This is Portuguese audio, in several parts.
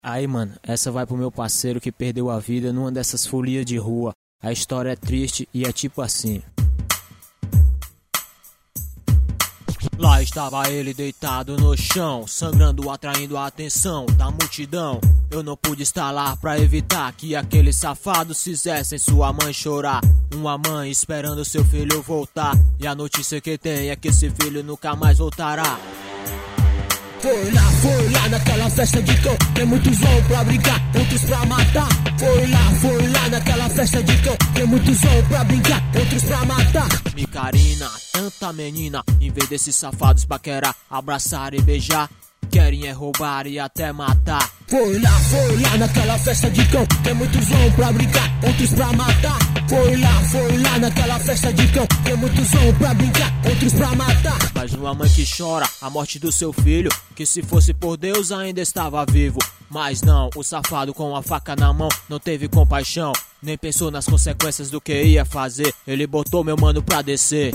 Aí, mano, essa vai pro meu parceiro que perdeu a vida numa dessas folias de rua. A história é triste e é tipo assim. Lá estava ele deitado no chão, sangrando, atraindo a atenção da multidão. Eu não pude estar lá pra evitar que aqueles safados fizessem sua mãe chorar. Uma mãe esperando seu filho voltar, e a notícia que tem é que esse filho nunca mais voltará. Foi lá naquela festa de cão. Tem muitos vão pra brincar, outros pra matar. Foi lá naquela festa de cão. Tem muitos vão pra brincar, outros pra matar. Micarina, tanta menina, em vez desses safados paquerar, abraçar e beijar, querem é roubar e até matar. Foi lá naquela festa de cão. Tem muitos vão pra brincar, outros pra matar. Foi lá naquela festa de cão. Tem muitos vão pra brincar, outros pra matar. Mas uma mãe que chora a morte do seu filho, que se fosse por Deus ainda estava vivo. Mas não, o safado com a faca na mão não teve compaixão, nem pensou nas consequências do que ia fazer. Ele botou meu mano pra descer.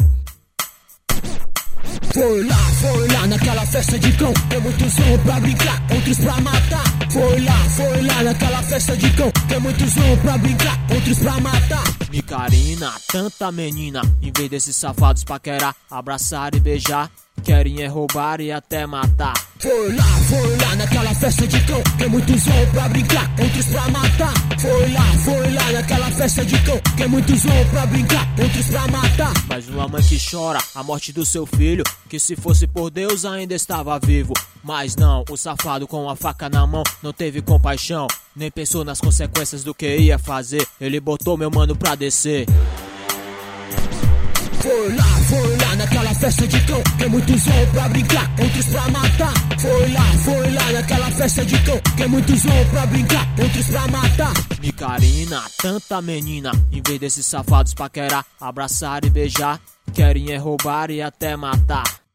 Foi lá naquela festa de cão. Tem muitos vão pra brincar, outros pra matar. Foi lá naquela festa de cão. Tem muitos vão pra brincar, outros pra matar. Micarina, tanta menina, em vez desses safados paquerar, abraçar e beijar, querem é roubar e até matar. Foi lá naquela festa de cão. Tem muitos vão pra brincar, outros pra matar. Foi lá naquela festa de cão. Tem muitos vão pra brincar, outros pra matar. Mas uma mãe que chora a morte do seu filho, que se fosse por Deus ainda estava vivo. Mas não, o safado com a faca na mão não teve compaixão, nem pensou nas consequências do que ia fazer. Ele botou meu mano pra descer. Foi lá naquela festa de cão. Tem muitos vão pra brincar, outros pra matar. Foi lá naquela festa de cão. Tem muitos vão pra brincar, outros pra matar. Micarina, tanta menina, em vez desses safados paquerar, abraçar e beijar, querem é roubar e até matar.